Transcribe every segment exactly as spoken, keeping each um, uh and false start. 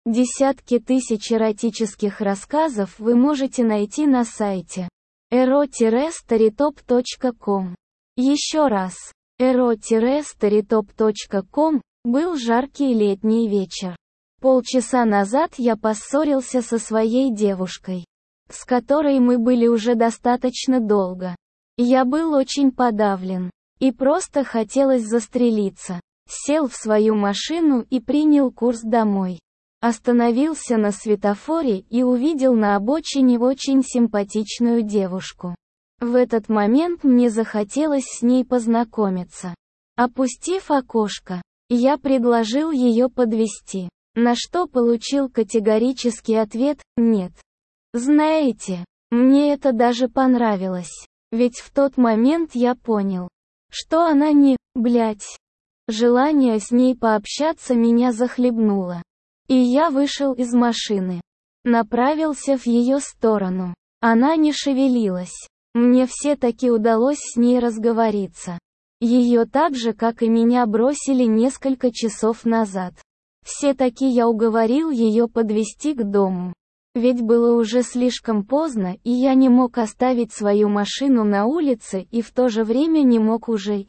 Десятки тысяч эротических рассказов вы можете найти на сайте эро старитоп точка ком. Еще раз, эро старитоп точка ком. Был жаркий летний вечер. Полчаса назад я поссорился со своей девушкой, с которой мы были уже достаточно долго. Я был очень подавлен, и просто хотелось застрелиться. Сел в свою машину и принял курс домой. Остановился на светофоре и увидел на обочине очень симпатичную девушку. В этот момент мне захотелось с ней познакомиться. Опустив окошко, я предложил ее подвезти, на что получил категорический ответ «нет». Знаете, мне это даже понравилось, ведь в тот момент я понял, что она не, блядь. Желание с ней пообщаться меня захлебнуло. И я вышел из машины. Направился в ее сторону. Она не шевелилась. Мне все-таки удалось с ней разговориться. Ее так же, как и меня, бросили несколько часов назад. Все-таки я уговорил ее подвезти к дому. Ведь было уже слишком поздно, и я не мог оставить свою машину на улице, и в то же время не мог уже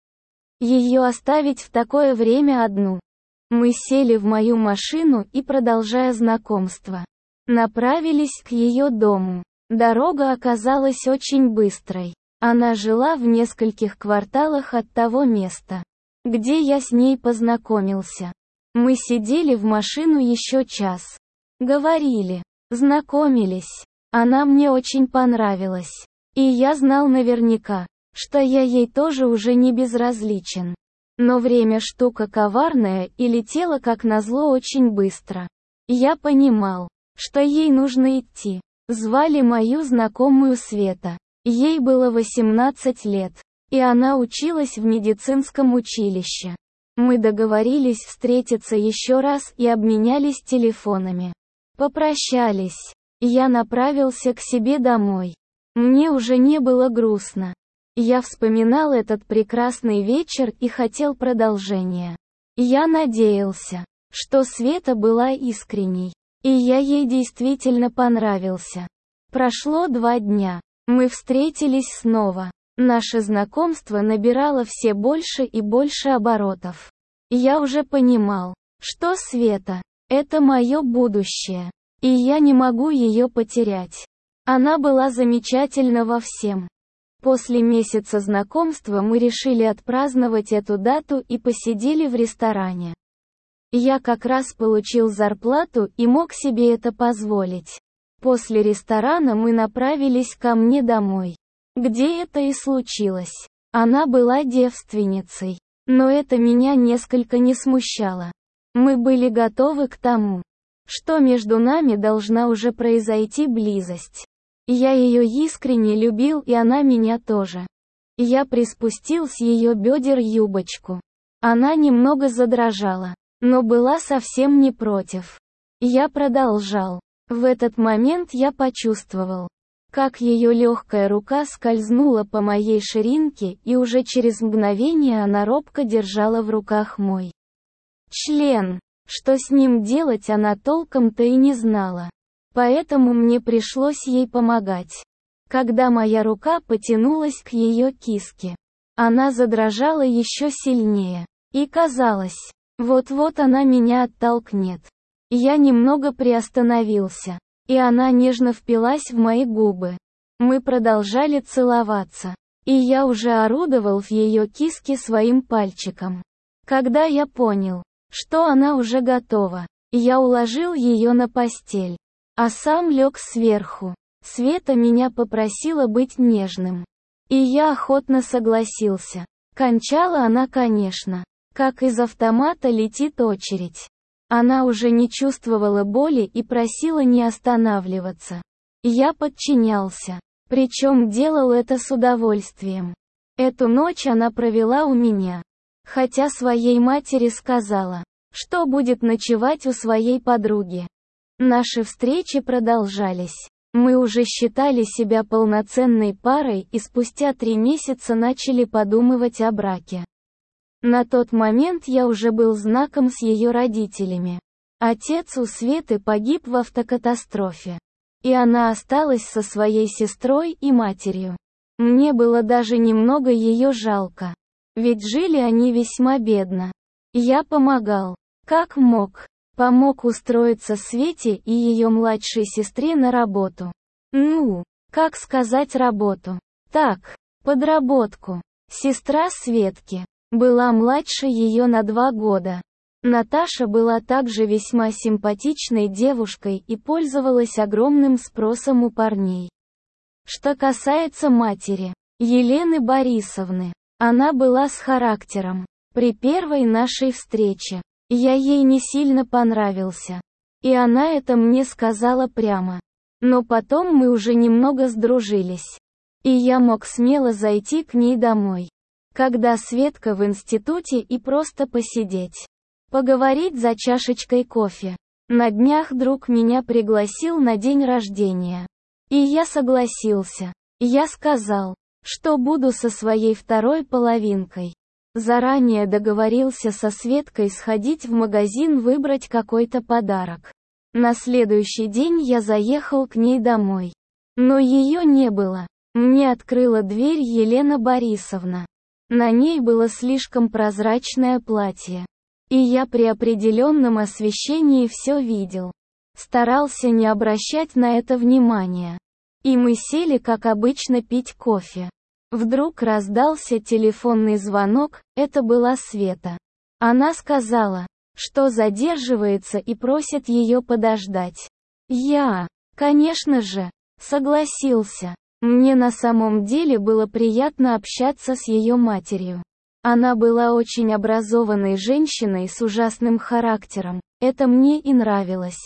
ее оставить в такое время одну. Мы сели в мою машину и, продолжая знакомство, направились к ее дому. Дорога оказалась очень быстрой. Она жила в нескольких кварталах от того места, где я с ней познакомился. Мы сидели в машину еще час. Говорили, знакомились. Она мне очень понравилась. И я знал наверняка, что я ей тоже уже не безразличен. Но время штука коварная и летело как назло очень быстро. Я понимал, что ей нужно идти. Звали мою знакомую Света. Ей было восемнадцать лет, и она училась в медицинском училище. Мы договорились встретиться еще раз и обменялись телефонами. Попрощались. Я направился к себе домой. Мне уже не было грустно. Я вспоминал этот прекрасный вечер и хотел продолжения. Я надеялся, что Света была искренней, и я ей действительно понравился. Прошло два дня. Мы встретились снова. Наше знакомство набирало все больше и больше оборотов. Я уже понимал, что Света — это мое будущее, и я не могу ее потерять. Она была замечательна во всем. После месяца знакомства мы решили отпраздновать эту дату и посидели в ресторане. Я как раз получил зарплату и мог себе это позволить. После ресторана мы направились ко мне домой, где это и случилось. Она была девственницей, но это меня несколько не смущало. Мы были готовы к тому, что между нами должна уже произойти близость. Я ее искренне любил, и она меня тоже. Я приспустил с ее бедер юбочку. Она немного задрожала, но была совсем не против. Я продолжал. В этот момент я почувствовал, как ее легкая рука скользнула по моей ширинке, и уже через мгновение она робко держала в руках мой член. Что с ним делать, она толком-то и не знала. Поэтому мне пришлось ей помогать. Когда моя рука потянулась к ее киске, она задрожала еще сильнее. И казалось, вот-вот она меня оттолкнет. Я немного приостановился, и она нежно впилась в мои губы. Мы продолжали целоваться, и я уже орудовал в ее киске своим пальчиком. Когда я понял, что она уже готова, я уложил ее на постель, а сам лег сверху. Света меня попросила быть нежным, и я охотно согласился. Кончала она, конечно, как из автомата летит очередь. Она уже не чувствовала боли и просила не останавливаться. Я подчинялся, причем делал это с удовольствием. Эту ночь она провела у меня, хотя своей матери сказала, что будет ночевать у своей подруги. Наши встречи продолжались. Мы уже считали себя полноценной парой и спустя три месяца начали подумывать о браке. На тот момент я уже был знаком с ее родителями. Отец у Светы погиб в автокатастрофе. И она осталась со своей сестрой и матерью. Мне было даже немного ее жалко. Ведь жили они весьма бедно. Я помогал. Как мог. Помог устроиться Свете и ее младшей сестре на работу. Ну, как сказать работу? Так, подработку. Сестра Светки была младше ее на два года. Наташа была также весьма симпатичной девушкой и пользовалась огромным спросом у парней. Что касается матери, Елены Борисовны, она была с характером. При первой нашей встрече, я ей не сильно понравился. И она это мне сказала прямо. Но потом мы уже немного сдружились. И я мог смело зайти к ней домой. Когда Светка в институте и просто посидеть. Поговорить за чашечкой кофе. На днях друг меня пригласил на день рождения. И я согласился. Я сказал, что буду со своей второй половинкой. Заранее договорился со Светкой сходить в магазин выбрать какой-то подарок. На следующий день я заехал к ней домой. Но ее не было. Мне открыла дверь Елена Борисовна. На ней было слишком прозрачное платье. И я при определенном освещении все видел. Старался не обращать на это внимания. И мы сели, как обычно, пить кофе. Вдруг раздался телефонный звонок, это была Света. Она сказала, что задерживается и просит ее подождать. Я, конечно же, согласился. Мне на самом деле было приятно общаться с ее матерью. Она была очень образованной женщиной с ужасным характером, это мне и нравилось.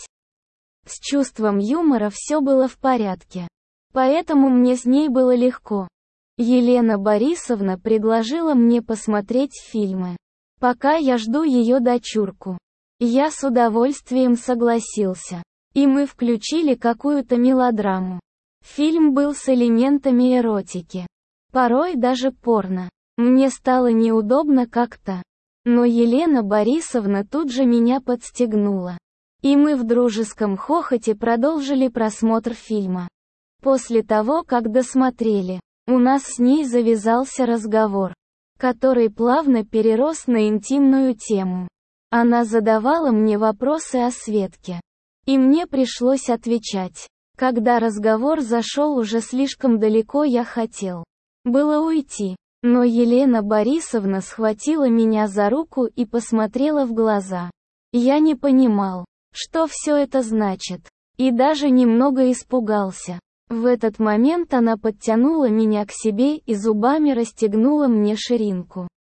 С чувством юмора все было в порядке. Поэтому мне с ней было легко. Елена Борисовна предложила мне посмотреть фильмы. Пока я жду ее дочурку. Я с удовольствием согласился. И мы включили какую-то мелодраму. Фильм был с элементами эротики. Порой даже порно. Мне стало неудобно как-то. Но Елена Борисовна тут же меня подстегнула. И мы в дружеском хохоте продолжили просмотр фильма. После того, как досмотрели, у нас с ней завязался разговор, который плавно перерос на интимную тему. Она задавала мне вопросы о Светке. И мне пришлось отвечать. Когда разговор зашел уже слишком далеко, я хотел было уйти. Но Елена Борисовна схватила меня за руку и посмотрела в глаза. Я не понимал, что все это значит. И даже немного испугался. В этот момент она подтянула меня к себе и зубами расстегнула мне ширинку.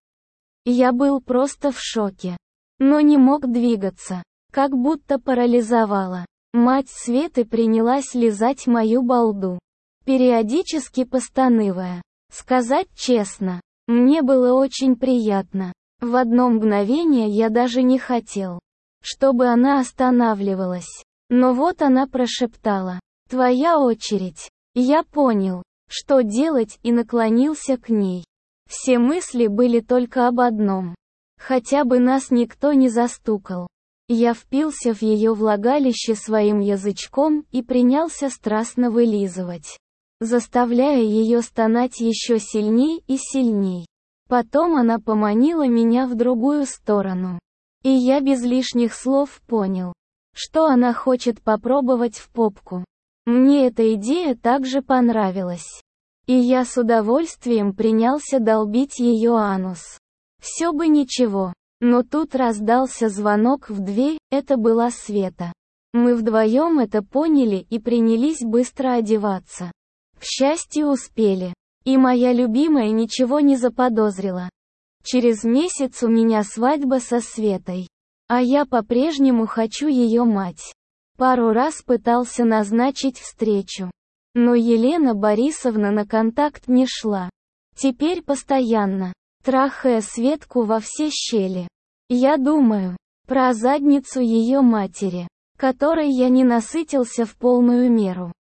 Я был просто в шоке. Но не мог двигаться. Как будто парализовала. Мать Светы принялась лизать мою балду. Периодически постанывая. Сказать честно, мне было очень приятно. В одно мгновение я даже не хотел, чтобы она останавливалась. Но вот она прошептала: «Твоя очередь». Я понял, что делать, и наклонился к ней. Все мысли были только об одном. Хотя бы нас никто не застукал. Я впился в ее влагалище своим язычком и принялся страстно вылизывать, заставляя ее стонать еще сильней и сильней. Потом она поманила меня в другую сторону. И я без лишних слов понял, что она хочет попробовать в попку. Мне эта идея также понравилась. И я с удовольствием принялся долбить ее анус. Все бы ничего. Но тут раздался звонок в дверь, это была Света. Мы вдвоем это поняли и принялись быстро одеваться. К счастью, успели. И моя любимая ничего не заподозрила. Через месяц у меня свадьба со Светой. А я по-прежнему хочу ее мать. Пару раз пытался назначить встречу. Но Елена Борисовна на контакт не шла. Теперь постоянно, трахая Светку во все щели. Я думаю про задницу ее матери, которой я не насытился в полную меру.